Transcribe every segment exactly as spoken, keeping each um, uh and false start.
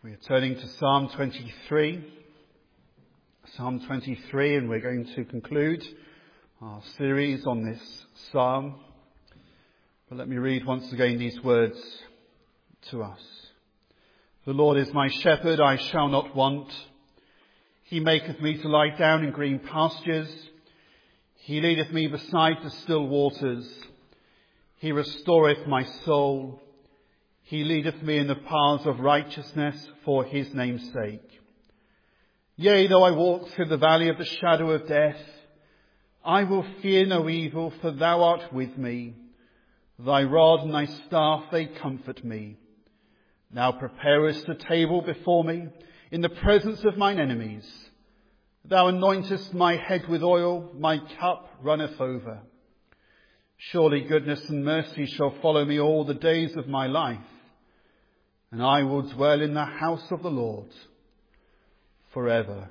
We are turning to Psalm twenty-three. Psalm twenty-three, and we're going to conclude our series on this psalm. But let me read once again these words to us. The Lord is my shepherd, I shall not want. He maketh me to lie down in green pastures. He leadeth me beside the still waters. He restoreth my soul. He leadeth me in the paths of righteousness for his name's sake. Yea, though I walk through the valley of the shadow of death, I will fear no evil, for thou art with me. Thy rod and thy staff, they comfort me. Thou preparest a table before me in the presence of mine enemies. Thou anointest my head with oil, my cup runneth over. Surely goodness and mercy shall follow me all the days of my life, and I will dwell in the house of the Lord forever.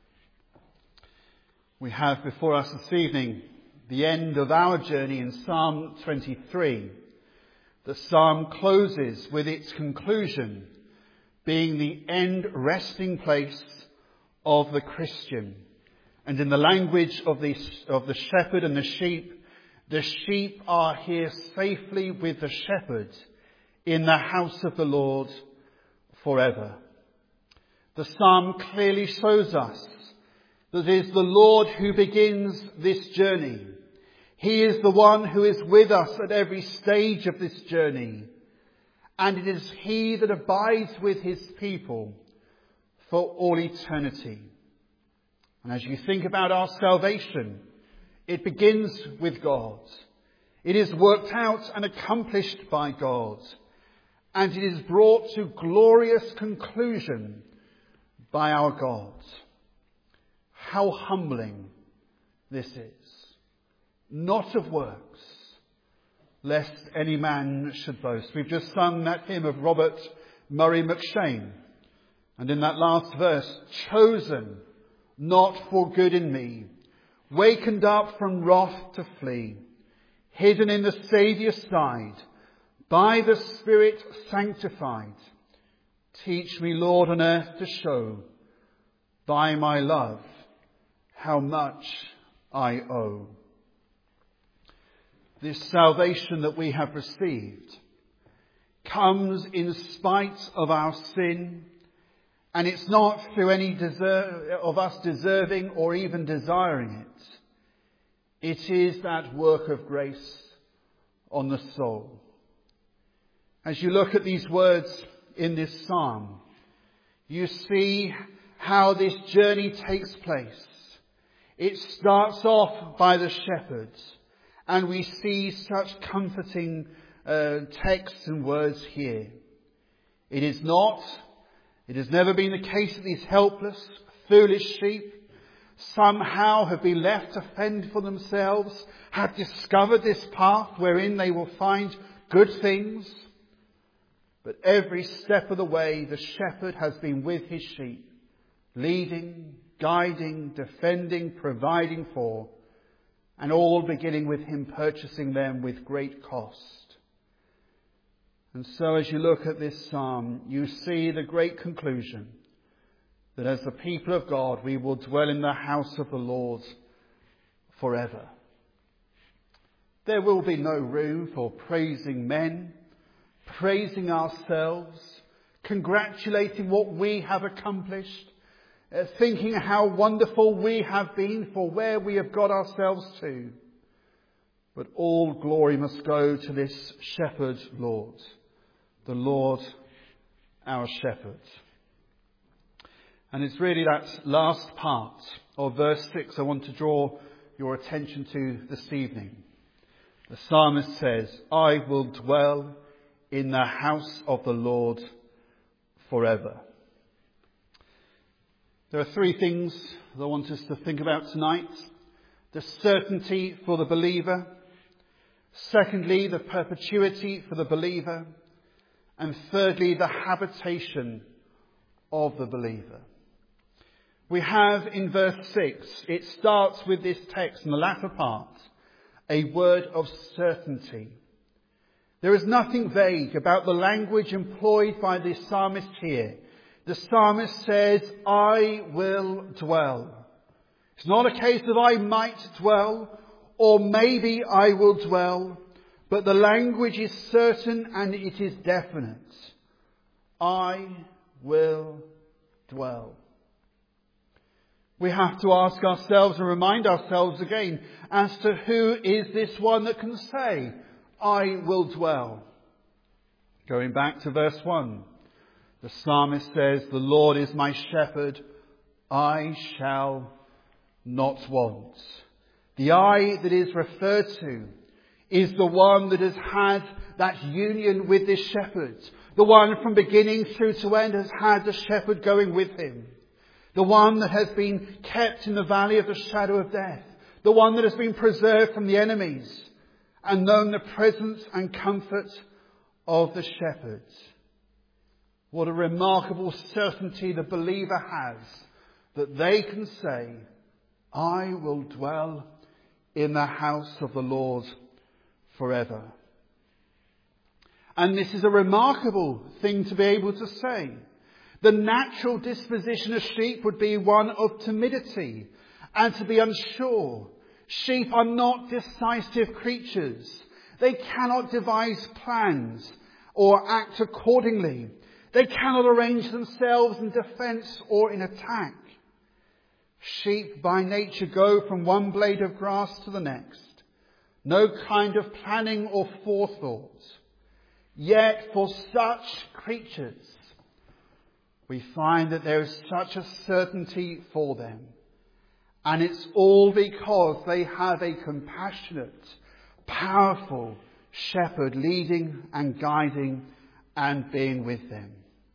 We have before us this evening the end of our journey in Psalm twenty-three. The psalm closes with its conclusion being the end resting place of the Christian. And in the language of the, of the shepherd and the sheep, the sheep are here safely with the shepherd in the house of the Lord forever. The psalm clearly shows us that it is the Lord who begins this journey. He is the one who is with us at every stage of this journey. And it is he that abides with his people for all eternity. And as you think about our salvation, it begins with God. It is worked out and accomplished by God. And it is brought to glorious conclusion by our God. How humbling this is. Not of works, lest any man should boast. We've just sung that hymn of Robert Murray McShane. And in that last verse, chosen not for good in me, wakened up from wrath to flee, hidden in the Saviour's side, by the Spirit sanctified. Teach me, Lord, on earth to show by my love how much I owe. This salvation that we have received comes in spite of our sin, and it's not through any deserve, of us deserving or even desiring it. It is that work of grace on the soul. As you look at these words in this psalm, you see how this journey takes place. It starts off by the shepherds, and we see such comforting uh, texts and words here. It is not, it has never been the case that these helpless, foolish sheep somehow have been left to fend for themselves, have discovered this path wherein they will find good things. But every step of the way, the shepherd has been with his sheep, leading, guiding, defending, providing for, and all beginning with him purchasing them with great cost. And so as you look at this psalm, you see the great conclusion that as the people of God, we will dwell in the house of the Lord forever. There will be no room for praising men, praising ourselves, congratulating what we have accomplished, uh, thinking how wonderful we have been for where we have got ourselves to. But all glory must go to this shepherd Lord, the Lord our shepherd. And it's really that last part of verse six I want to draw your attention to this evening. The psalmist says, I will dwell in the house of the Lord forever. There are three things that I want us to think about tonight. The certainty for the believer. Secondly, the perpetuity for the believer. And thirdly, the habitation of the believer. We have in verse six, it starts with this text in the latter part, a word of certainty. There is nothing vague about the language employed by the psalmist here The psalmist says, I will dwell. It's not a case of I might dwell, or maybe I will dwell, but the language is certain and it is definite. I will dwell. We have to ask ourselves and remind ourselves again as to who is this one that can say, I will dwell. Going back to verse one, the psalmist says, the Lord is my shepherd, I shall not want. The I that is referred to is the one that has had that union with this shepherd. The one from beginning through to end has had the shepherd going with him. The one that has been kept in the valley of the shadow of death. The one that has been preserved from the enemies and known the presence and comfort of the shepherd. What a remarkable certainty the believer has that they can say, I will dwell in the house of the Lord forever. And this is a remarkable thing to be able to say. The natural disposition of sheep would be one of timidity and to be unsure. Sheep are not decisive creatures. They cannot devise plans or act accordingly. They cannot arrange themselves in defence or in attack. Sheep by nature go from one blade of grass to the next. No kind of planning or forethought. Yet for such creatures, we find that there is such a certainty for them. And it's all because they have a compassionate, powerful shepherd leading and guiding and being with them.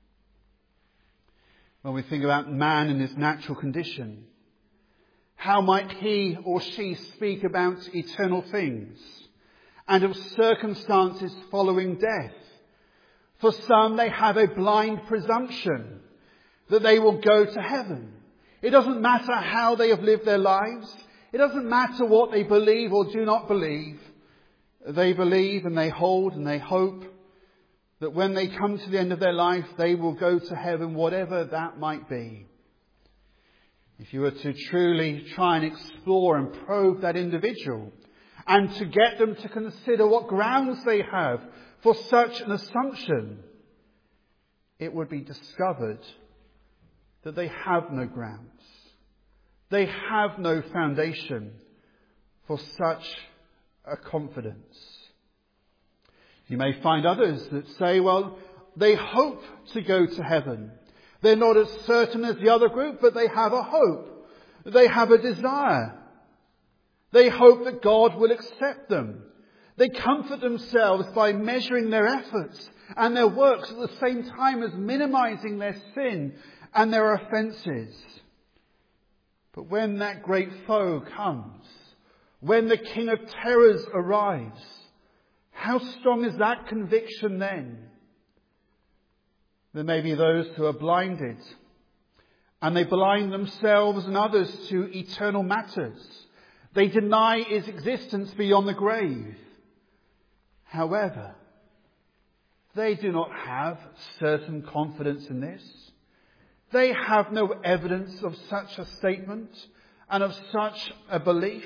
When we think about man in his natural condition, how might he or she speak about eternal things and of circumstances following death? For some, they have a blind presumption that they will go to heaven. It doesn't matter how they have lived their lives. It doesn't matter what they believe or do not believe. They believe and they hold and they hope that when they come to the end of their life, they will go to heaven, whatever that might be. If you were to truly try and explore and probe that individual and to get them to consider what grounds they have for such an assumption, it would be discovered that they have no grounds. They have no foundation for such a confidence. You may find others that say, well, they hope to go to heaven. They're not as certain as the other group, but they have a hope. They have a desire. They hope that God will accept them. They comfort themselves by measuring their efforts and their works at the same time as minimizing their sin and their offences. But when that great foe comes, when the King of Terrors arrives, how strong is that conviction then? There may be those who are blinded, and they blind themselves and others to eternal matters. They deny his existence beyond the grave. However, they do not have certain confidence in this. They have no evidence of such a statement and of such a belief.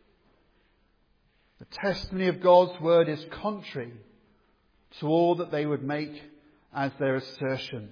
The testimony of God's word is contrary to all that they would make as their assertions.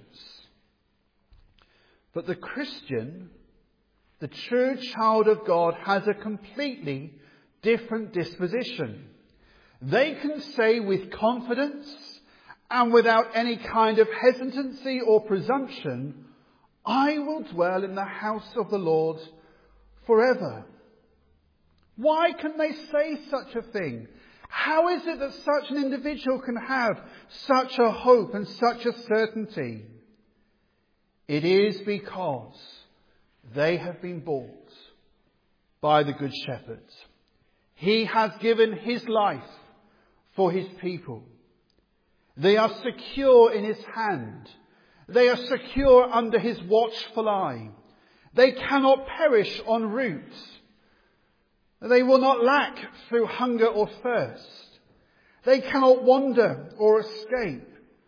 But the Christian, the true child of God, has a completely different disposition. They can say with confidence and without any kind of hesitancy or presumption, I will dwell in the house of the Lord forever. Why can they say such a thing? How is it that such an individual can have such a hope and such a certainty? It is because they have been bought by the Good Shepherd. He has given his life for his people. They are secure in his hand. They are secure under his watchful eye. They cannot perish en route. They will not lack through hunger or thirst. They cannot wander or escape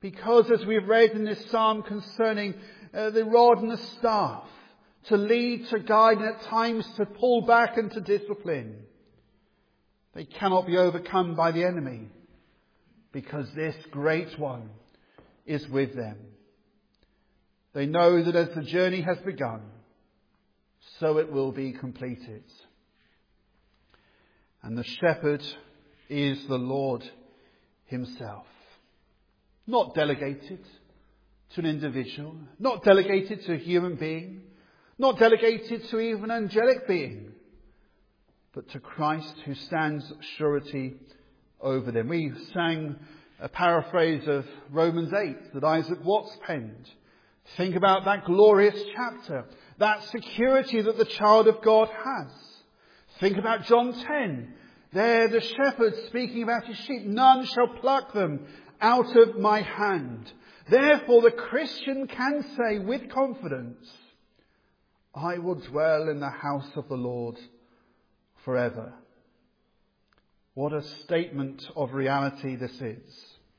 Because as we've read in this psalm concerning uh, the rod and the staff, to lead, to guide, and at times to pull back and to discipline, they cannot be overcome by the enemy, because this great one is with them. They know that as the journey has begun, so it will be completed. And the shepherd is the Lord himself. Not delegated to an individual, not delegated to a human being, not delegated to even an angelic being, but to Christ who stands surety over them. We sang a paraphrase of Romans eight that Isaac Watts penned. Think about that glorious chapter, that security that the child of God has. Think about John ten. There the shepherd speaking about his sheep. None shall pluck them out of my hand. Therefore the Christian can say with confidence, I will dwell in the house of the Lord forever. What a statement of reality this is.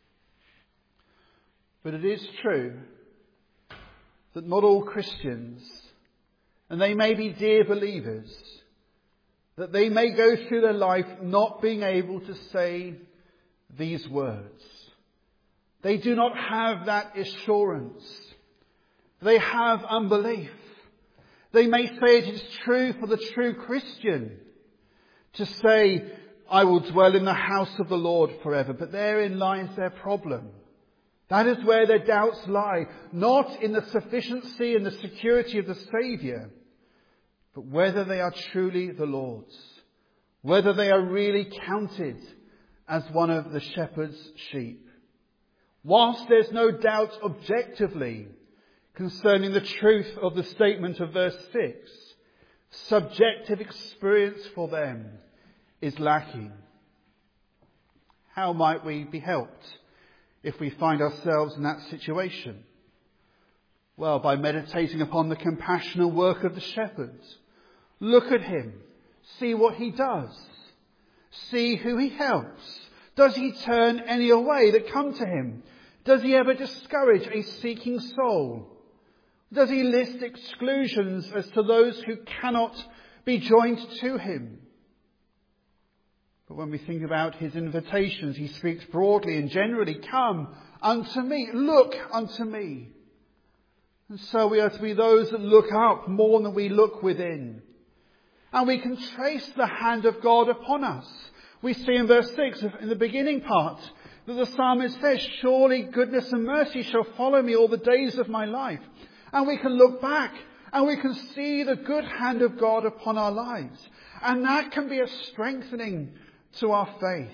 But it is true that not all Christians, and they may be dear believers, that they may go through their life not being able to say these words. They do not have that assurance. They have unbelief. They may say it is true for the true Christian to say, I will dwell in the house of the Lord forever. But therein lies their problem. That is where their doubts lie. Not in the sufficiency and the security of the Saviour, but whether they are truly the Lord's. Whether they are really counted as one of the shepherd's sheep. Whilst there's no doubt objectively concerning the truth of the statement of verse six, subjective experience for them is lacking. How might we be helped if we find ourselves in that situation? Well, by meditating upon the compassionate work of the shepherd. Look at him. See what he does. See who he helps. Does he turn any away that come to him? Does he ever discourage a seeking soul? Does he list exclusions as to those who cannot be joined to him? But when we think about his invitations, he speaks broadly and generally, come unto me, look unto me. And so we are to be those that look up more than we look within. And we can trace the hand of God upon us. We see in verse six, in the beginning part, that the psalmist says, surely goodness and mercy shall follow me all the days of my life. And we can look back and we can see the good hand of God upon our lives. And that can be a strengthening to our faith.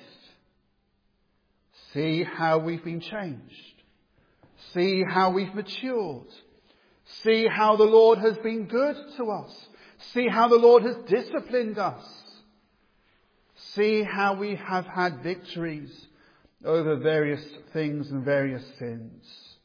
See how we've been changed. See how we've matured. See how the Lord has been good to us. See how the Lord has disciplined us. See how we have had victories over various things and various sins.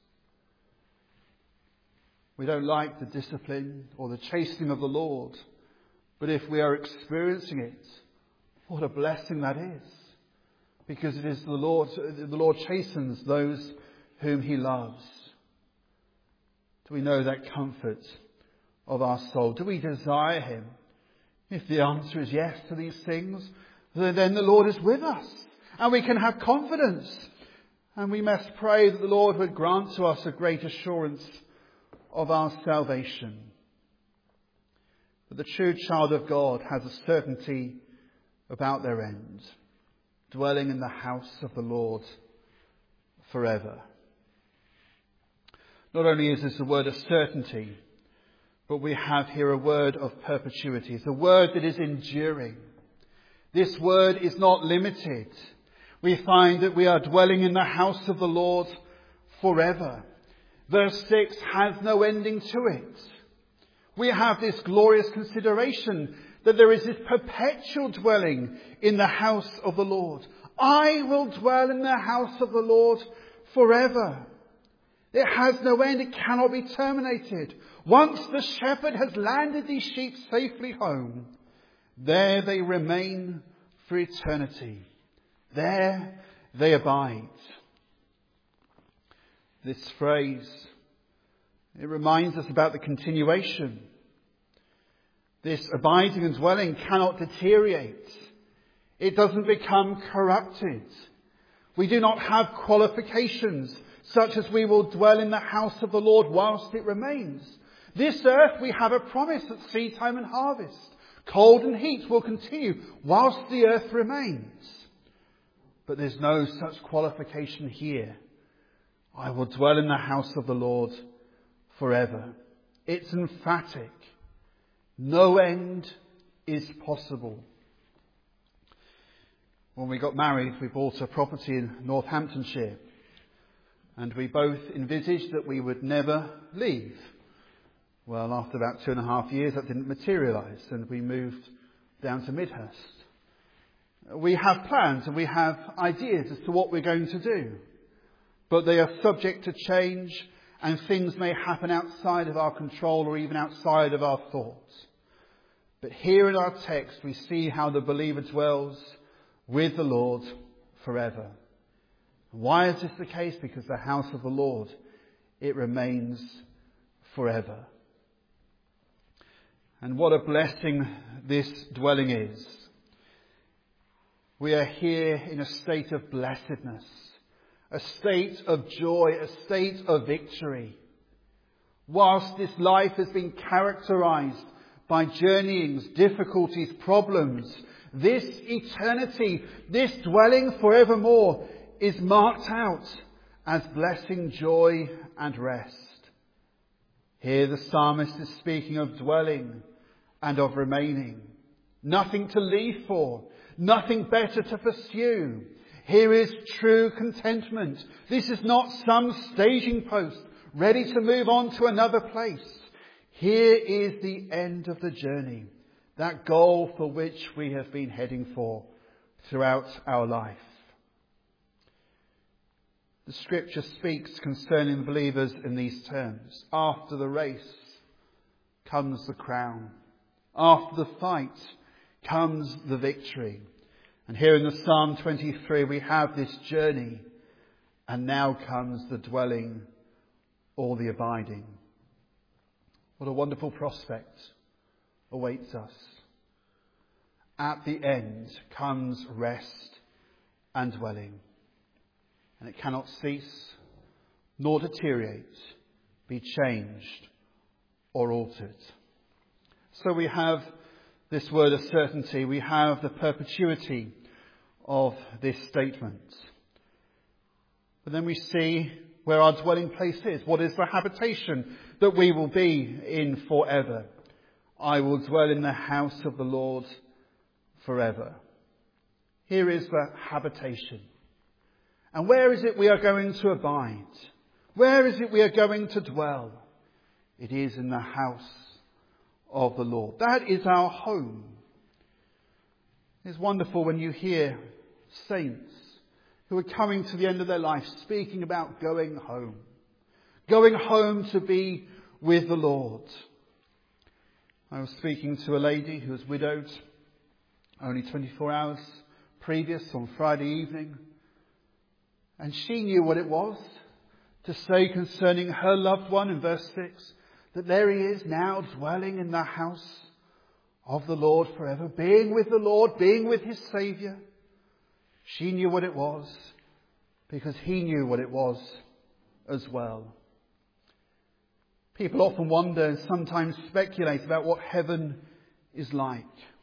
We don't like the discipline or the chastening of the Lord. But if we are experiencing it, what a blessing that is. Because it is the Lord, the Lord chastens those whom he loves. Do we know that comfort of our soul? Do we desire him? If the answer is yes to these things, then the Lord is with us. And we can have confidence. And we must pray that the Lord would grant to us a great assurance of our salvation. But the true child of God has a certainty about their end, dwelling in the house of the Lord forever. Not only is this a word of certainty, but we have here a word of perpetuity. It's a word that is enduring. This word is not limited. We find that we are dwelling in the house of the Lord forever. Verse six has no ending to it. We have this glorious consideration that there is this perpetual dwelling in the house of the Lord. I will dwell in the house of the Lord forever. It has no end. It cannot be terminated. Once the shepherd has landed these sheep safely home, there they remain for eternity. There they abide. This phrase, it reminds us about the continuation. This abiding and dwelling cannot deteriorate. It doesn't become corrupted. We do not have qualifications such as we will dwell in the house of the Lord whilst it remains. This earth we have a promise at seed time and harvest. Cold and heat will continue whilst the earth remains. But there's no such qualification here. I will dwell in the house of the Lord forever. It's emphatic. No end is possible. When we got married, we bought a property in Northamptonshire. And we both envisaged that we would never leave. Well, after about two and a half years, that didn't materialise, and we moved down to Midhurst. We have plans and we have ideas as to what we're going to do. But they are subject to change, and things may happen outside of our control or even outside of our thoughts. But here in our text, we see how the believer dwells with the Lord forever. Why is this the case? Because the house of the Lord, it remains forever. And what a blessing this dwelling is. We are here in a state of blessedness, a state of joy, a state of victory. Whilst this life has been characterized by journeyings, difficulties, problems, this eternity, this dwelling forevermore is marked out as blessing, joy and rest. Here the psalmist is speaking of dwelling and of remaining. Nothing to leave for, nothing better to pursue. Here is true contentment. This is not some staging post ready to move on to another place. Here is the end of the journey, that goal for which we have been heading for throughout our life. The scripture speaks concerning the believers in these terms. After the race comes the crown. After the fight comes the victory. And here in the Psalm twenty-three we have this journey, and now comes the dwelling or the abiding. What a wonderful prospect awaits us. At the end comes rest and dwelling. And it cannot cease, nor deteriorate, be changed or altered. So we have this word of certainty. We have the perpetuity of this statement. But then we see where our dwelling place is. What is the habitation that we will be in forever? I will dwell in the house of the Lord forever. Here is the habitation. And where is it we are going to abide? Where is it we are going to dwell? It is in the house of the Lord. That is our home. It's wonderful when you hear saints who are coming to the end of their life speaking about going home. Going home to be with the Lord. I was speaking to a lady who was widowed only twenty-four hours previous on Friday evening. And she knew what it was to say concerning her loved one in verse six, that there he is now dwelling in the house of the Lord forever, being with the Lord, being with his Saviour. She knew what it was because he knew what it was as well. People often wonder and sometimes speculate about what heaven is like.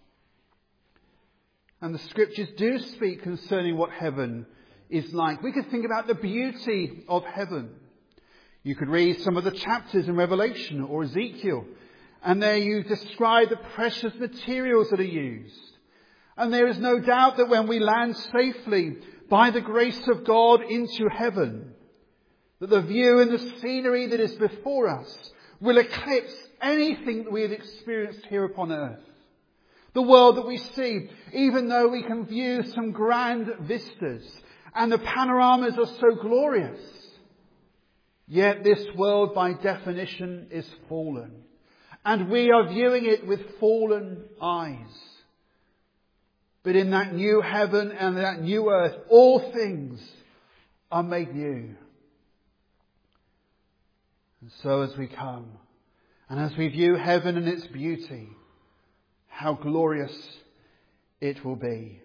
And the scriptures do speak concerning what heaven is like. We could think about the beauty of heaven. You could read some of the chapters in Revelation or Ezekiel, and there you describe the precious materials that are used. And there is no doubt that when we land safely by the grace of God into heaven, that the view and the scenery that is before us will eclipse anything that we have experienced here upon earth. The world that we see, even though we can view some grand vistas, and the panoramas are so glorious, yet this world by definition is fallen. And we are viewing it with fallen eyes. But in that new heaven and that new earth, all things are made new. And so as we come, and as we view heaven and its beauty, how glorious it will be.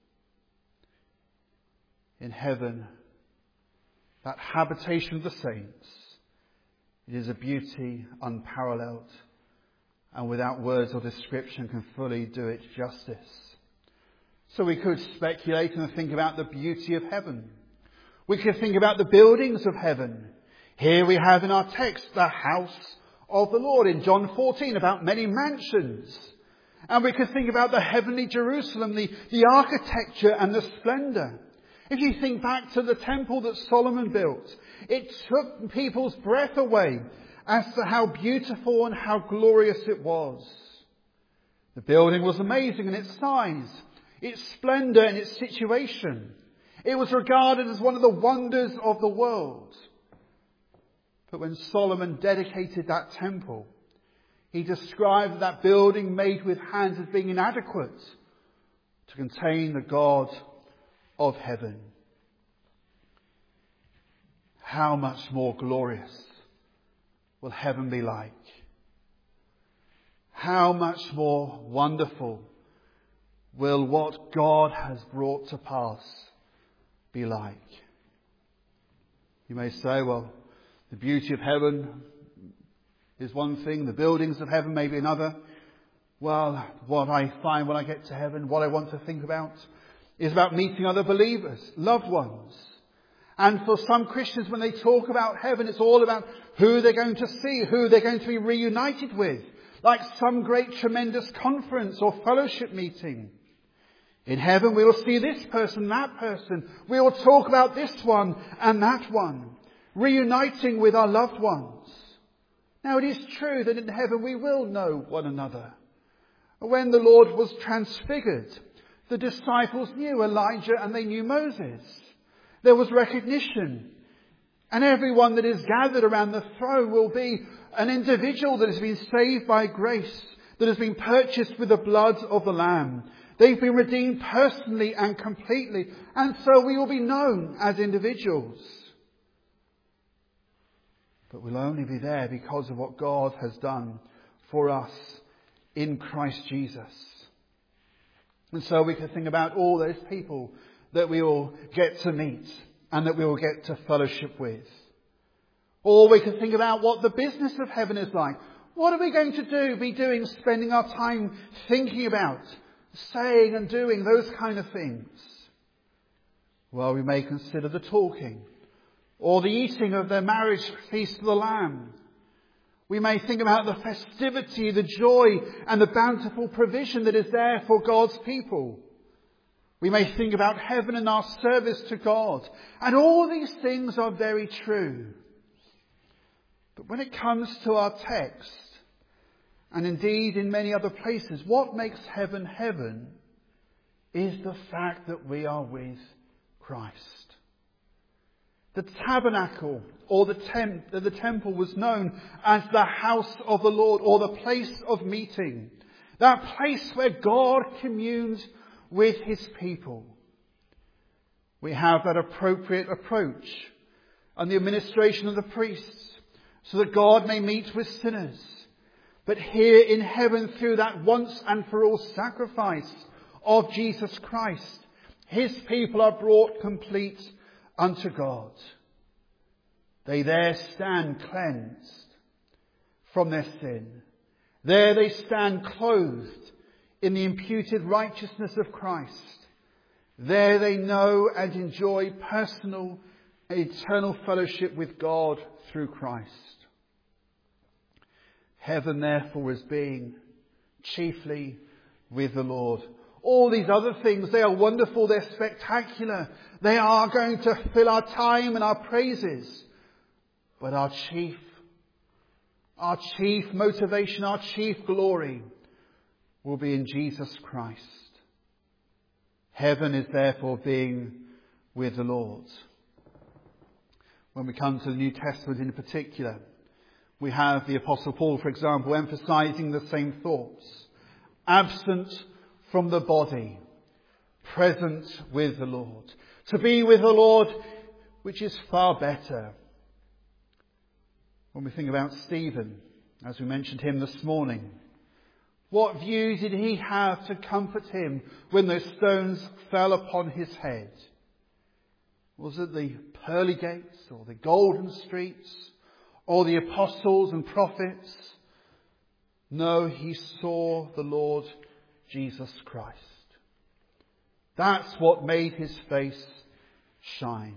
In heaven, that habitation of the saints, it is a beauty unparalleled, and without words or description can fully do it justice. So we could speculate and think about the beauty of heaven. We could think about the buildings of heaven. Here we have in our text the house of the Lord in John fourteen, about many mansions. And we could think about the heavenly Jerusalem, the, the architecture and the splendour. If you think back to the temple that Solomon built, it took people's breath away as to how beautiful and how glorious it was. The building was amazing in its size, its splendour and its situation. It was regarded as one of the wonders of the world. But when Solomon dedicated that temple, he described that building made with hands as being inadequate to contain the God of heaven. How much more glorious will heaven be like? How much more wonderful will what God has brought to pass be like? You may say, well, the beauty of heaven is one thing, the buildings of heaven may be another. Well, what I find when I get to heaven, what I want to think about, is about meeting other believers, loved ones. And for some Christians, when they talk about heaven, it's all about who they're going to see, who they're going to be reunited with, like some great tremendous conference or fellowship meeting. In heaven, we will see this person, that person. We will talk about this one and that one, reuniting with our loved ones. Now, it is true that in heaven we will know one another. When the Lord was transfigured, the disciples knew Elijah and they knew Moses. There was recognition. And everyone that is gathered around the throne will be an individual that has been saved by grace, that has been purchased with the blood of the Lamb. They've been redeemed personally and completely. And so we will be known as individuals. But we'll only be there because of what God has done for us in Christ Jesus. And so we can think about all those people that we will get to meet and that we will get to fellowship with. Or we can think about what the business of heaven is like. What are we going to do, be doing, spending our time thinking about, saying and doing those kind of things? Well, we may consider the talking, or the eating of their marriage feast of the Lamb. We may think about the festivity, the joy and the bountiful provision that is there for God's people. We may think about heaven and our service to God. And all these things are very true. But when it comes to our text, and indeed in many other places, what makes heaven heaven is the fact that we are with Christ. The tabernacle or the, temp- the temple was known as the house of the Lord, or the place of meeting. That place where God communed with his people. We have that appropriate approach and the administration of the priests so that God may meet with sinners. But here in heaven, through that once and for all sacrifice of Jesus Christ, his people are brought complete unto God. They there stand cleansed from their sin. There they stand clothed in the imputed righteousness of Christ. There they know and enjoy personal, eternal fellowship with God through Christ. Heaven, therefore, is being chiefly with the Lord. All these other things, they are wonderful, they're spectacular. They are going to fill our time and our praises. But our chief, our chief motivation, our chief glory will be in Jesus Christ. Heaven is therefore being with the Lord. When we come to the New Testament in particular, we have the Apostle Paul, for example, emphasizing the same thoughts. Absent from the body, present with the Lord. To be with the Lord, which is far better. When we think about Stephen, as we mentioned him this morning, what view did he have to comfort him when those stones fell upon his head? Was it the pearly gates or the golden streets or the apostles and prophets? No, he saw the Lord Jesus Christ. That's what made his face shine.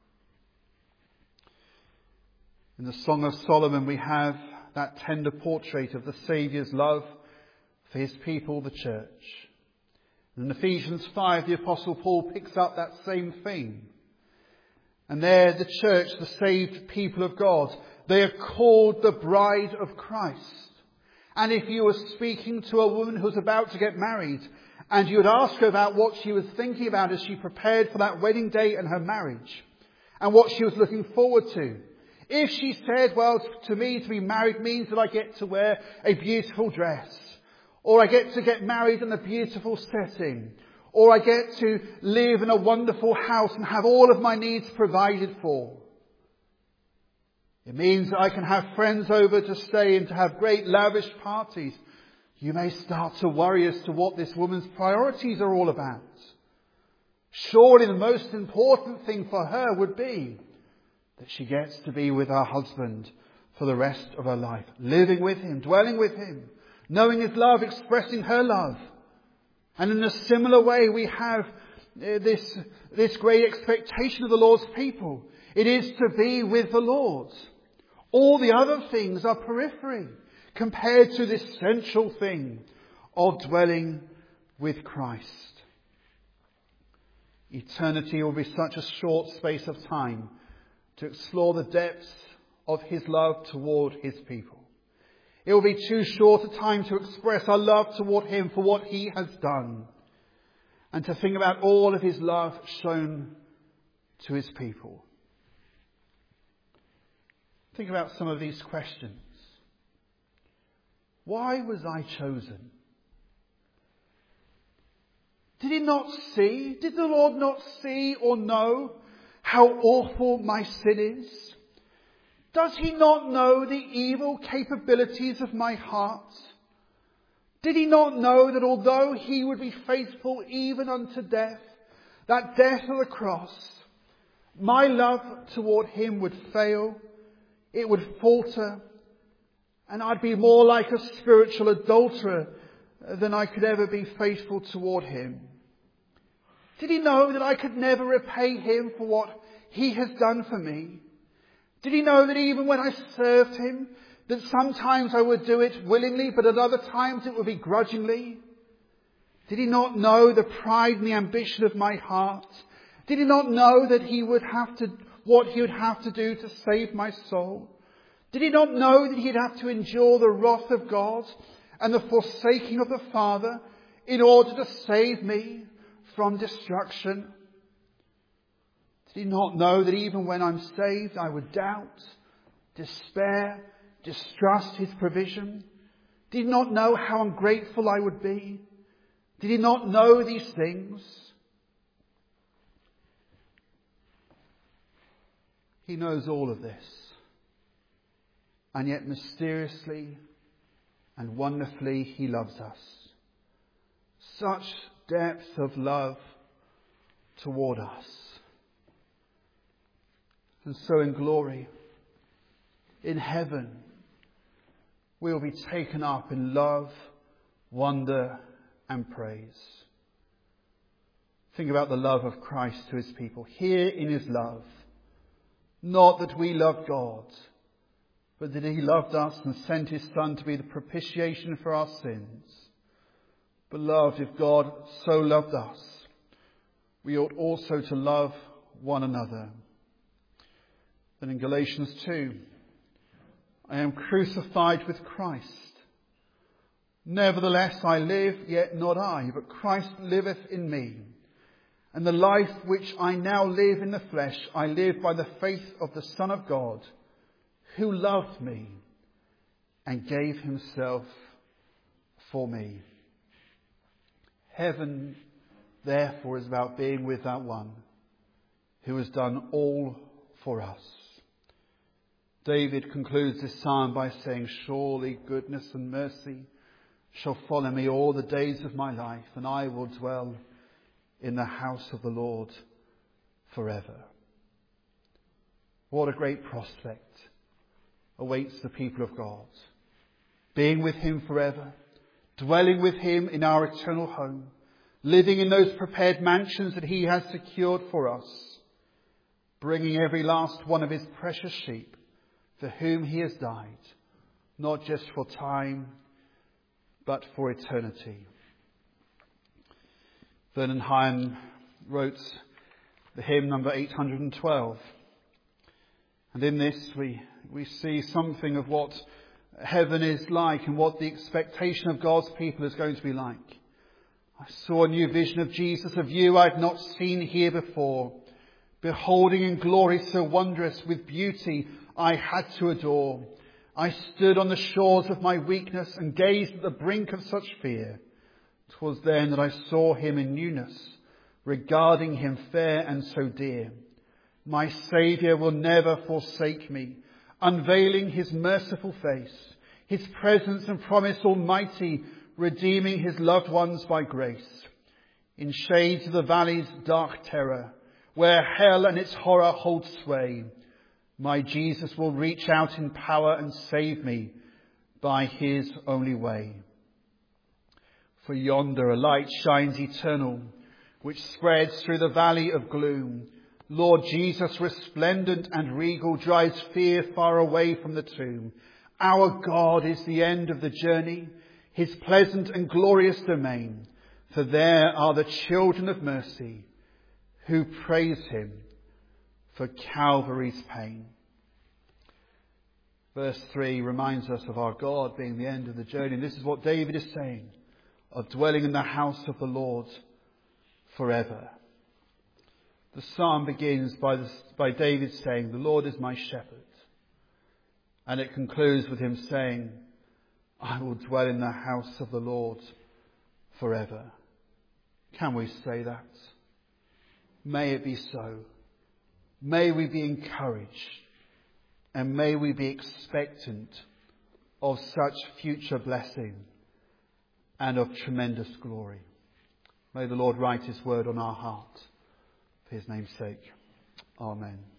In the Song of Solomon we have that tender portrait of the Saviour's love for his people, the church. In Ephesians five, the Apostle Paul picks up that same theme. And there the church, the saved people of God, they are called the bride of Christ. And if you were speaking to a woman who was about to get married, and you would ask her about what she was thinking about as she prepared for that wedding day and her marriage, and what she was looking forward to, if she said, well, to me to be married means that I get to wear a beautiful dress, or I get to get married in a beautiful setting, or I get to live in a wonderful house and have all of my needs provided for. It means that I can have friends over to stay and to have great lavish parties. You may start to worry as to what this woman's priorities are all about. Surely the most important thing for her would be that she gets to be with her husband for the rest of her life, living with him, dwelling with him, knowing his love, expressing her love. And in a similar way, we have this, this great expectation of the Lord's people. It is to be with the Lord. All the other things are periphery compared to this central thing of dwelling with Christ. Eternity will be such a short space of time to explore the depths of his love toward his people. It will be too short a time to express our love toward him for what he has done, and to think about all of his love shown to his people. Think about some of these questions. Why was I chosen? Did he not see? Did the Lord not see or know how awful my sin is? Does he not know the evil capabilities of my heart? Did he not know that although he would be faithful even unto death, that death of the cross, my love toward him would fail, it would falter, and I'd be more like a spiritual adulterer than I could ever be faithful toward him? Did he know that I could never repay him for what he has done for me? Did he know that even when I served him, that sometimes I would do it willingly, but at other times it would be grudgingly? Did he not know the pride and the ambition of my heart? Did he not know that he would have to, what he would have to do to save my soul? Did he not know that he'd have to endure the wrath of God and the forsaking of the Father in order to save me from destruction? Did he not know that even when I'm saved, I would doubt, despair, distrust his provision? Did he not know how ungrateful I would be? Did he not know these things? He knows all of this. And yet mysteriously and wonderfully he loves us. Such depth of love toward us. And so in glory, in heaven, we will be taken up in love, wonder and praise. Think about the love of Christ to his people. Here in his love, not that we loved God, but that he loved us and sent his Son to be the propitiation for our sins. Beloved, if God so loved us, we ought also to love one another. Then in Galatians two, I am crucified with Christ. Nevertheless I live, yet not I, but Christ liveth in me. And the life which I now live in the flesh, I live by the faith of the Son of God, who loved me and gave himself for me. Heaven, therefore, is about being with that one who has done all for us. David concludes this psalm by saying, surely goodness and mercy shall follow me all the days of my life, and I will dwell in the house of the Lord forever. What a great prospect awaits the people of God. Being with him forever, dwelling with him in our eternal home, living in those prepared mansions that he has secured for us, bringing every last one of his precious sheep for whom he has died, not just for time, but for eternity. Vernon Hyam wrote the hymn number eight hundred twelve. And in this we, we see something of what heaven is like and what the expectation of God's people is going to be like. I saw a new vision of Jesus, a view I've not seen here before. Beholding in glory so wondrous, with beauty I had to adore. I stood on the shores of my weakness and gazed at the brink of such fear. 'Twas then that I saw him in newness, regarding him fair and so dear. My Saviour will never forsake me, unveiling his merciful face, his presence and promise almighty, redeeming his loved ones by grace. In shades of the valley's dark terror, where hell and its horror hold sway, my Jesus will reach out in power and save me by his only way. For yonder a light shines eternal, which spreads through the valley of gloom. Lord Jesus, resplendent and regal, drives fear far away from the tomb. Our God is the end of the journey, his pleasant and glorious domain. For there are the children of mercy who praise him for Calvary's pain. Verse three reminds us of our God being the end of the journey. And this is what David is saying, of dwelling in the house of the Lord forever. The psalm begins by, this, by David saying, the Lord is my shepherd. And it concludes with him saying, I will dwell in the house of the Lord forever. Can we say that? May it be so. May we be encouraged, and may we be expectant of such future blessing and of tremendous glory. May the Lord write his word on our heart for his name's sake. Amen.